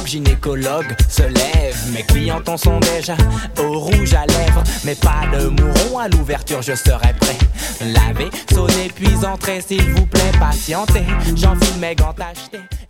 gynécologue se lève. Mes clients sont déjà au rouge à lèvres. Mais pas de mouron, à l'ouverture je serai prêt. Laver, sonner puis entrer, s'il vous plaît, patientez. J'enfile mes gants achetés.